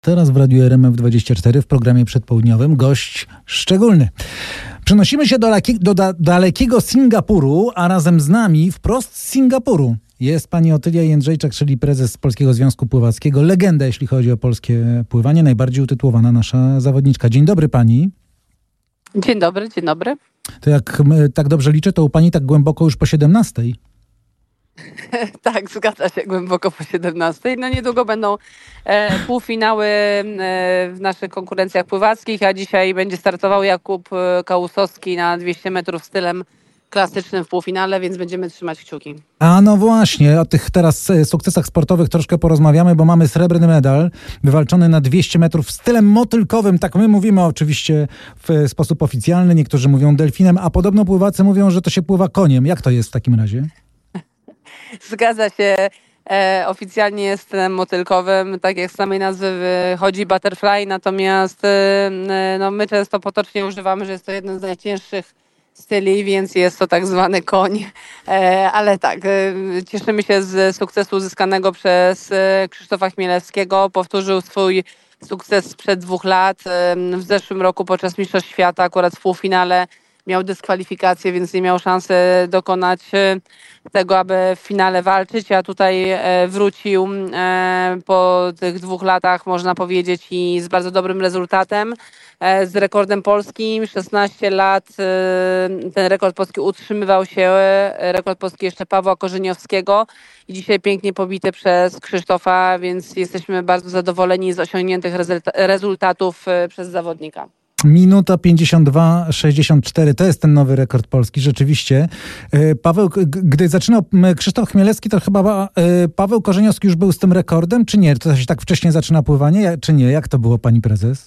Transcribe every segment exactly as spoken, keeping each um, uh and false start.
teraz w Radiu R M F dwadzieścia cztery w programie przedpołudniowym gość szczególny. Przenosimy się do, laki, do da, dalekiego Singapuru, a razem z nami wprost z Singapuru jest pani Otylia Jędrzejczak, czyli prezes Polskiego Związku Pływackiego. Legenda, jeśli chodzi o polskie pływanie, najbardziej utytułowana nasza zawodniczka. Dzień dobry pani. Dzień dobry, dzień dobry. To jak tak dobrze liczę, to u pani tak głęboko już po siedemnastej. Tak, zgadza się, głęboko po siedemnastej. No niedługo będą e, półfinały e, w naszych konkurencjach pływackich, a dzisiaj będzie startował Jakub Kałusowski na dwieście metrów stylem klasycznym w półfinale, więc będziemy trzymać kciuki. A no właśnie, o tych teraz sukcesach sportowych troszkę porozmawiamy, bo mamy srebrny medal wywalczony na dwieście metrów stylem motylkowym. Tak my mówimy oczywiście w sposób oficjalny, niektórzy mówią delfinem, a podobno pływacy mówią, że to się pływa koniem. Jak to jest w takim razie? Zgadza się. E, oficjalnie jest motylkowym, tak jak z samej nazwy wychodzi butterfly, natomiast e, no, my często potocznie używamy, że jest to jeden z najcięższych styli, więc jest to tak zwany koń. E, ale tak, e, cieszymy się z sukcesu uzyskanego przez e, Krzysztofa Chmielewskiego. Powtórzył swój sukces sprzed dwóch lat. E, w zeszłym roku podczas Mistrzostw Świata, akurat w półfinale, miał dyskwalifikację, więc nie miał szansy dokonać tego, aby w finale walczyć, a tutaj wrócił po tych dwóch latach, można powiedzieć, i z bardzo dobrym rezultatem, z rekordem polskim. szesnaście lat ten rekord polski utrzymywał się, rekord polski jeszcze Pawła Korzeniowskiego i dzisiaj pięknie pobity przez Krzysztofa, więc jesteśmy bardzo zadowoleni z osiągniętych rezultatów przez zawodnika. Minuta pięćdziesiąt dwa sześćdziesiąt cztery, to jest ten nowy rekord polski, rzeczywiście. Paweł, gdy zaczynał Krzysztof Chmielewski, to chyba Paweł Korzeniowski już był z tym rekordem, czy nie? To się tak wcześnie zaczyna pływanie, czy nie? Jak to było, pani prezes?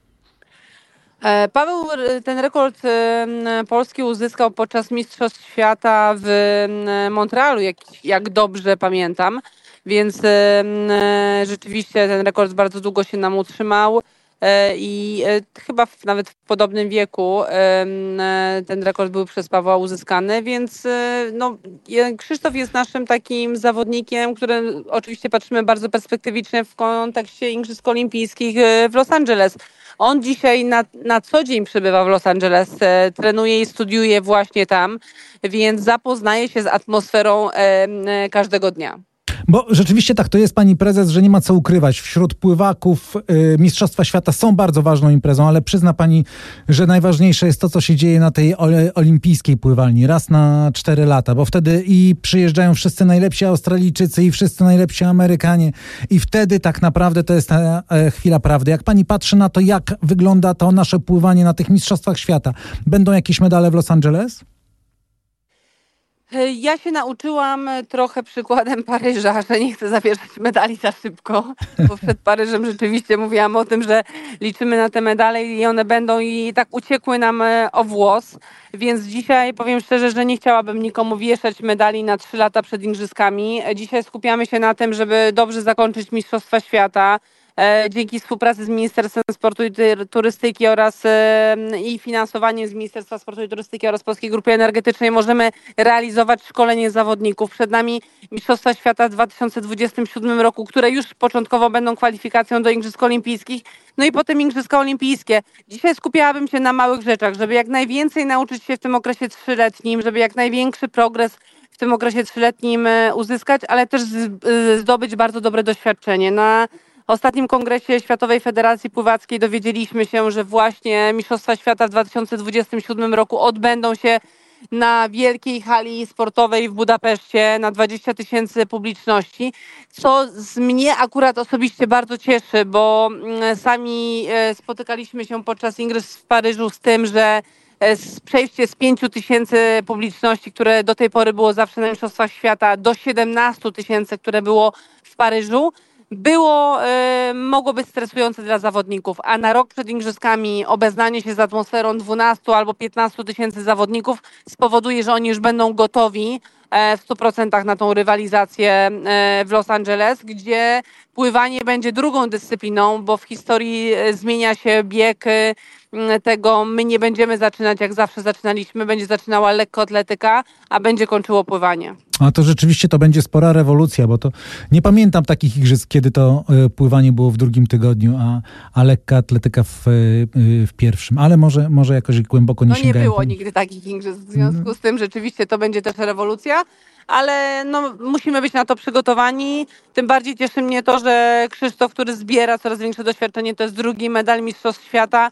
Paweł ten rekord polski uzyskał podczas Mistrzostw Świata w Montrealu, jak, jak dobrze pamiętam, więc rzeczywiście ten rekord bardzo długo się nam utrzymał. I chyba nawet w podobnym wieku ten rekord był przez Pawła uzyskany, więc no, Krzysztof jest naszym takim zawodnikiem, którym oczywiście patrzymy bardzo perspektywicznie w kontekście Igrzysk Olimpijskich w Los Angeles. On dzisiaj na, na co dzień przebywa w Los Angeles, trenuje i studiuje właśnie tam, więc zapoznaje się z atmosferą każdego dnia. Bo rzeczywiście tak to jest, pani prezes, że nie ma co ukrywać. Wśród pływaków y, Mistrzostwa Świata są bardzo ważną imprezą, ale przyzna pani, że najważniejsze jest to, co się dzieje na tej olimpijskiej pływalni. Raz na cztery lata, bo wtedy i przyjeżdżają wszyscy najlepsi Australijczycy i wszyscy najlepsi Amerykanie i wtedy tak naprawdę to jest ta e, chwila prawdy. Jak pani patrzy na to, jak wygląda to nasze pływanie na tych Mistrzostwach Świata, będą jakieś medale w Los Angeles? Ja się nauczyłam trochę przykładem Paryża, że nie chcę zabierać medali za szybko, bo przed Paryżem rzeczywiście mówiłam o tym, że liczymy na te medale i one będą i tak uciekły nam o włos, więc dzisiaj powiem szczerze, że nie chciałabym nikomu wieszać medali na trzy lata przed igrzyskami. Dzisiaj skupiamy się na tym, żeby dobrze zakończyć Mistrzostwa Świata. Dzięki współpracy z Ministerstwem Sportu i Turystyki oraz i finansowaniem z Ministerstwa Sportu i Turystyki oraz Polskiej Grupy Energetycznej możemy realizować szkolenie zawodników. Przed nami Mistrzostwa Świata w dwa tysiące dwudziestym siódmym roku, które już początkowo będą kwalifikacją do Igrzysk Olimpijskich, no i potem Igrzyska Olimpijskie. Dzisiaj skupiałabym się na małych rzeczach, żeby jak najwięcej nauczyć się w tym okresie trzyletnim, żeby jak największy progres w tym okresie trzyletnim uzyskać, ale też zdobyć bardzo dobre doświadczenie. Na ostatnim kongresie Światowej Federacji Pływackiej dowiedzieliśmy się, że właśnie Mistrzostwa Świata w dwa tysiące dwudziestym siódmym roku odbędą się na wielkiej hali sportowej w Budapeszcie na dwadzieścia tysięcy publiczności, co z mnie akurat osobiście bardzo cieszy, bo sami spotykaliśmy się podczas igrzysk w Paryżu z tym, że przejście z pięciu tysięcy publiczności, które do tej pory było zawsze na Mistrzostwach Świata, do siedemnastu tysięcy, które było w Paryżu, było, y, mogło być stresujące dla zawodników, a na rok przed igrzyskami obeznanie się z atmosferą dwunastu albo piętnastu tysięcy zawodników spowoduje, że oni już będą gotowi w stu procentach na tą rywalizację w Los Angeles, gdzie pływanie będzie drugą dyscypliną, bo w historii zmienia się bieg tego. My nie będziemy zaczynać jak zawsze zaczynaliśmy, będzie zaczynała lekkoatletyka, a będzie kończyło pływanie. A to rzeczywiście to będzie spora rewolucja, bo to nie pamiętam takich igrzysk, kiedy to y, pływanie było w drugim tygodniu, a, a lekka atletyka w, y, w pierwszym. Ale może, może jakoś głęboko nie No nie sięgałem. było nigdy takich igrzysk, w związku z tym rzeczywiście to będzie też rewolucja, ale no, musimy być na to przygotowani. Tym bardziej cieszy mnie to, że Krzysztof, który zbiera coraz większe doświadczenie, to jest drugi medal Mistrzostw Świata,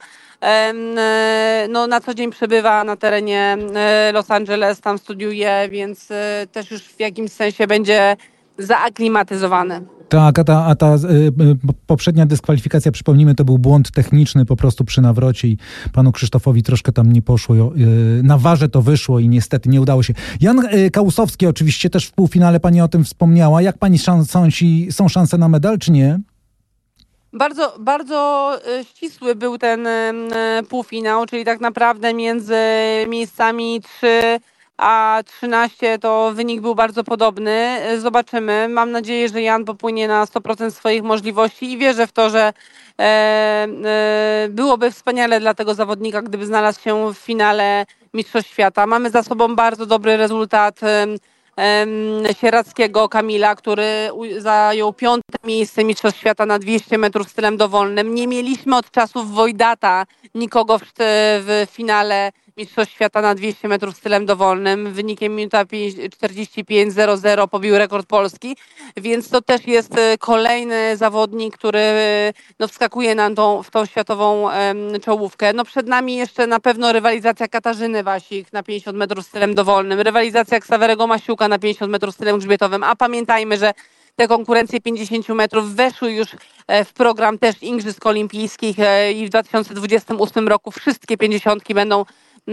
no, na co dzień przebywa na terenie Los Angeles, tam studiuje, więc też już w jakimś sensie będzie zaaklimatyzowany. Tak, a ta, a ta y, y, poprzednia dyskwalifikacja, przypomnijmy, to był błąd techniczny po prostu przy nawrocie i panu Krzysztofowi troszkę tam nie poszło. Y, na warze to wyszło i niestety nie udało się. Jan y, Kałusowski oczywiście też w półfinale, pani o tym wspomniała. Jak pani szans, sąsi, są szanse na medal, czy nie? Bardzo, bardzo ścisły był ten półfinał, czyli tak naprawdę między miejscami trzy a trzynaście to wynik był bardzo podobny. Zobaczymy. Mam nadzieję, że Jan popłynie na sto procent swoich możliwości i wierzę w to, że e, e, byłoby wspaniale dla tego zawodnika, gdyby znalazł się w finale Mistrzostw Świata. Mamy za sobą bardzo dobry rezultat e, Sieradzkiego Kamila, który zajął piąte miejsce Mistrzostw Świata na dwieście metrów stylem dowolnym. Nie mieliśmy od czasów Wojdata nikogo w, w finale Mistrzostw Świata na dwieście metrów stylem dowolnym. Wynikiem minuta czterdzieści pięć zero zero pobił rekord Polski, więc to też jest kolejny zawodnik, który no, wskakuje na tą, w tą światową um, czołówkę. No, przed nami jeszcze na pewno rywalizacja Katarzyny Wasik na pięćdziesiąt metrów stylem dowolnym, rywalizacja Ksawerego Masiuka na pięćdziesiąt metrów stylem grzbietowym, a pamiętajmy, że te konkurencje pięćdziesiąt metrów weszły już w program też Igrzysk Olimpijskich i w dwa tysiące dwudziestym ósmym roku wszystkie pięćdziesiątki będą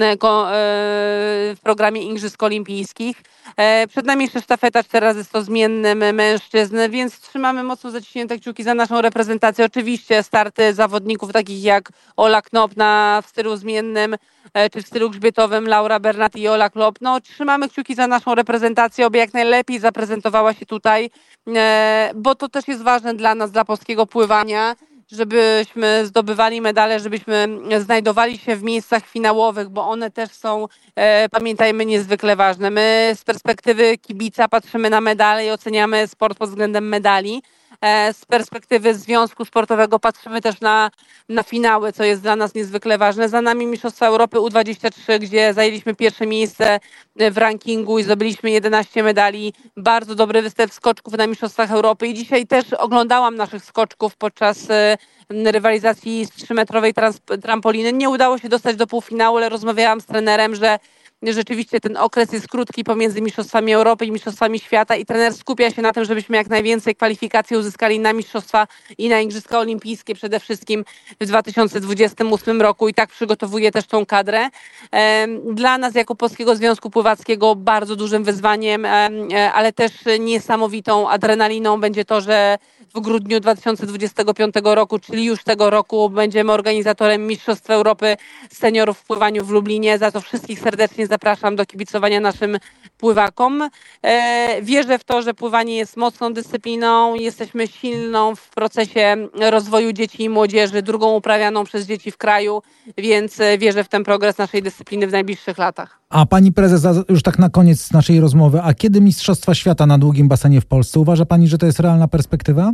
w programie Igrzysk Olimpijskich. Przed nami jeszcze sztafeta cztery razy sto zmiennym mężczyzn, więc trzymamy mocno zaciśnięte kciuki za naszą reprezentację. Oczywiście starty zawodników takich jak Ola Knop na w stylu zmiennym czy w stylu grzbietowym, Laura Bernat i Ola Knop. No, trzymamy kciuki za naszą reprezentację, aby jak najlepiej zaprezentowała się tutaj, bo to też jest ważne dla nas, dla polskiego pływania, żebyśmy zdobywali medale, żebyśmy znajdowali się w miejscach finałowych, bo one też są, e, pamiętajmy, niezwykle ważne. My z perspektywy kibica patrzymy na medale i oceniamy sport pod względem medali. E, z perspektywy Związku Sportowego patrzymy też na, na finały, co jest dla nas niezwykle ważne. Za nami Mistrzostwa Europy U dwadzieścia trzy, gdzie zajęliśmy pierwsze miejsce w rankingu i zdobyliśmy jedenaście medali. Bardzo dobry występ skoczków na Mistrzostwach Europy i dzisiaj też oglądałam naszych skoczków podczas e, rywalizacji z trzymetrowej trans- trampoliny. Nie udało się dostać do półfinału, ale rozmawiałam z trenerem, że rzeczywiście ten okres jest krótki pomiędzy Mistrzostwami Europy i Mistrzostwami Świata i trener skupia się na tym, żebyśmy jak najwięcej kwalifikacji uzyskali na Mistrzostwa i na Igrzyska Olimpijskie przede wszystkim w dwa tysiące dwudziestym ósmym roku i tak przygotowuje też tą kadrę. Dla nas jako Polskiego Związku Pływackiego bardzo dużym wyzwaniem, ale też niesamowitą adrenaliną będzie to, że w grudniu dwa tysiące dwudziestego piątego roku, czyli już tego roku, będziemy organizatorem Mistrzostw Europy Seniorów w pływaniu w Lublinie. Za to wszystkich serdecznie zapraszam do kibicowania naszym pływakom. E, wierzę w to, że pływanie jest mocną dyscypliną. Jesteśmy silną w procesie rozwoju dzieci i młodzieży, drugą uprawianą przez dzieci w kraju, więc wierzę w ten progres naszej dyscypliny w najbliższych latach. A pani prezes, już tak na koniec naszej rozmowy, a kiedy Mistrzostwa Świata na długim basenie w Polsce? Uważa pani, że to jest realna perspektywa?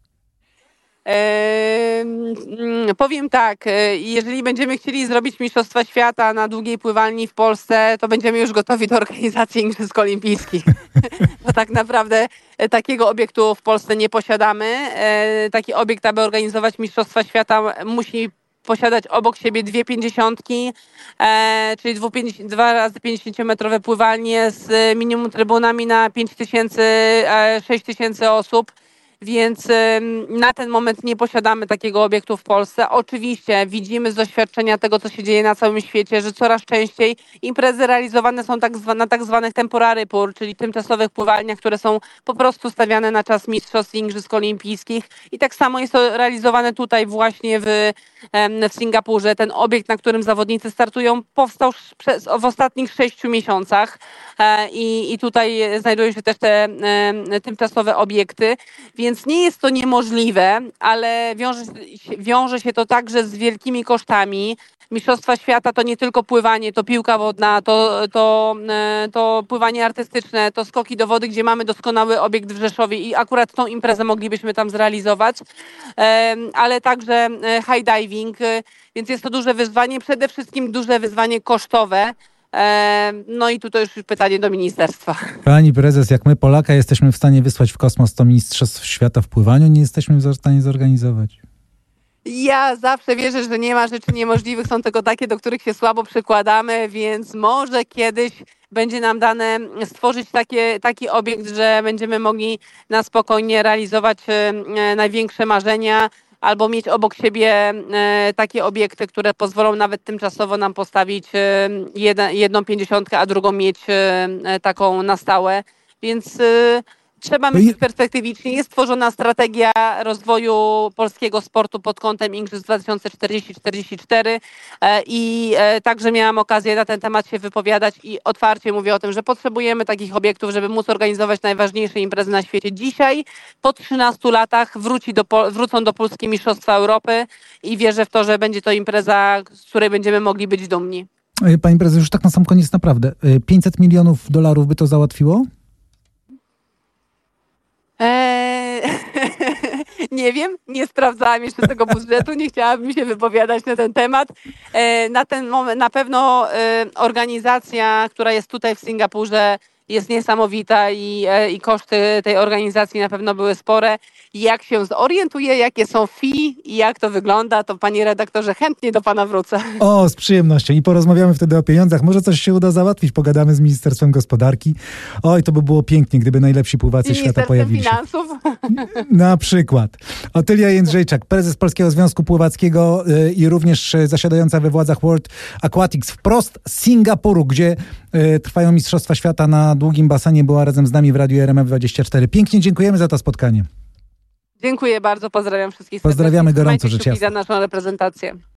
Yy, powiem tak, jeżeli będziemy chcieli zrobić Mistrzostwa Świata na długiej pływalni w Polsce, to będziemy już gotowi do organizacji Igrzysk Olimpijskich. Bo tak naprawdę takiego obiektu w Polsce nie posiadamy. Yy, taki obiekt, aby organizować Mistrzostwa Świata, musi posiadać obok siebie dwie pięćdziesiątki, e, czyli dwu, dwa razy pięćdziesięciometrowe pływalnie z minimum trybunami na pięć tysięcy, sześć tysięcy osób. Więc na ten moment nie posiadamy takiego obiektu w Polsce. Oczywiście widzimy z doświadczenia tego, co się dzieje na całym świecie, że coraz częściej imprezy realizowane są tak zwa, na tak zwanych temporary pool, czyli tymczasowych pływalniach, które są po prostu stawiane na czas mistrzostw i Igrzysk Olimpijskich. I tak samo jest to realizowane tutaj właśnie w, w Singapurze. Ten obiekt, na którym zawodnicy startują, powstał przez, w ostatnich sześciu miesiącach i, i tutaj znajdują się też te tymczasowe obiekty. Więc Więc nie jest to niemożliwe, ale wiąże, wiąże się to także z wielkimi kosztami. Mistrzostwa Świata to nie tylko pływanie, to piłka wodna, to, to, to pływanie artystyczne, to skoki do wody, gdzie mamy doskonały obiekt w Rzeszowie i akurat tą imprezę moglibyśmy tam zrealizować, ale także high diving, więc jest to duże wyzwanie, przede wszystkim duże wyzwanie kosztowe. No i tutaj już pytanie do ministerstwa. Pani prezes, jak my Polaka jesteśmy w stanie wysłać w kosmos to Mistrzostw Świata w pływaniu, nie jesteśmy w stanie zorganizować. Ja zawsze wierzę, że nie ma rzeczy niemożliwych, są tylko takie, do których się słabo przykładamy, więc może kiedyś będzie nam dane stworzyć takie, taki obiekt, że będziemy mogli na spokojnie realizować największe marzenia, albo mieć obok siebie takie obiekty, które pozwolą nawet tymczasowo nam postawić jedną pięćdziesiątkę, a drugą mieć taką na stałe. Więc trzeba myśleć perspektywicznie. Jest tworzona strategia rozwoju polskiego sportu pod kątem Igrzysk dwa tysiące czterdzieści czterdzieści cztery i także miałam okazję na ten temat się wypowiadać i otwarcie mówię o tym, że potrzebujemy takich obiektów, żeby móc organizować najważniejsze imprezy na świecie. Dzisiaj, po trzynastu latach, wróci do, wrócą do Polski Mistrzostwa Europy i wierzę w to, że będzie to impreza, z której będziemy mogli być dumni. Pani prezes, już tak na sam koniec naprawdę. pięćset milionów dolarów by to załatwiło? Eee, nie wiem, nie sprawdzałam jeszcze tego budżetu, nie chciałabym się wypowiadać na ten temat. Eee, na ten moment na pewno e, organizacja, która jest tutaj w Singapurze, jest niesamowita i, e, i koszty tej organizacji na pewno były spore. Jak się zorientuję, jakie są fee i jak to wygląda, to panie redaktorze, chętnie do pana wrócę. O, z przyjemnością i porozmawiamy wtedy o pieniądzach. Może coś się uda załatwić, pogadamy z Ministerstwem Gospodarki. Oj, to by było pięknie, gdyby najlepsi pływacy świata pojawili się. Finansów. Na przykład. Otylia Jędrzejczak, prezes Polskiego Związku Pływackiego yy, i również yy, zasiadająca we władzach World Aquatics wprost z Singapuru, gdzie yy, trwają Mistrzostwa Świata na długim basenie, była razem z nami w Radiu R M F dwadzieścia cztery. Pięknie dziękujemy za to spotkanie. Dziękuję bardzo, pozdrawiam wszystkich. Pozdrawiamy gorąco, rzecz jasna. Za naszą reprezentację.